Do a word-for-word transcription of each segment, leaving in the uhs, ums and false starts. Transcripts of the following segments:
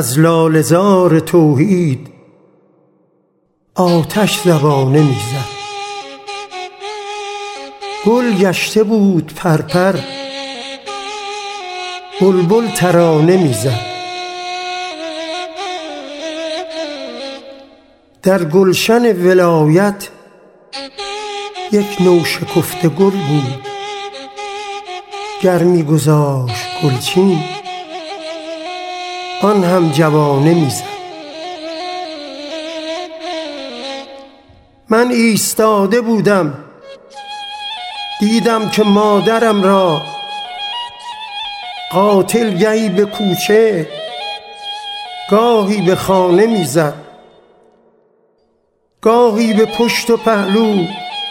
از لاله زار توحید آتش زبانه میزد. گل گشته بود پرپر، بلبل ترانه میزد. در گلشن ولایت یک نوشکفته گل بود، گر میگذاشت گلچین آن هم جوانه میزد. من ایستاده بودم، دیدم که مادرم را قاتل گهی به کوچه گاهی به خانه میزد، گاهی به پشت و پهلو،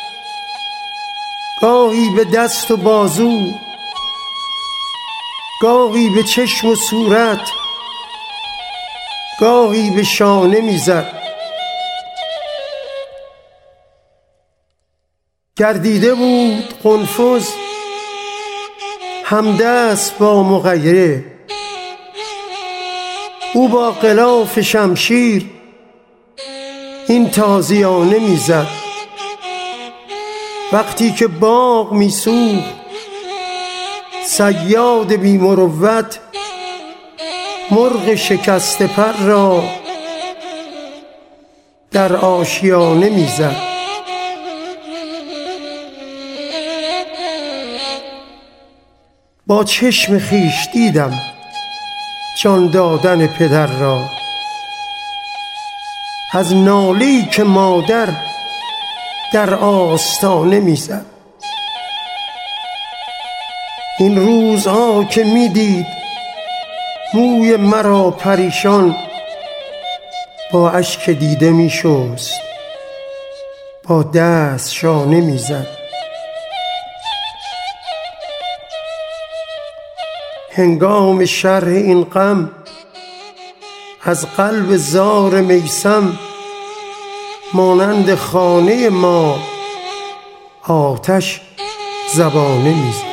گاهی به دست و بازو، گاهی به چشم و صورت، گاهی به شانه میزد. گردیده بود قنفذ همدست با مغیره، او با غلاف شمشیر این تازیانه میزد. وقتی که باغ میسوخت صیاد بی مروت مرغ شکسته پر را در آشیانه میزد. با چشم خویش دیدم جان دادن پدر را، از ناله‌ای که مادر در آستانه میزد. این روزها که میدید موی مرا پریشان، با اشک دیده میشست، با دست شانه میزد. هنگام شرح این غم از قلب زار میثم، مانند خانه ما آتش زبانه میزد.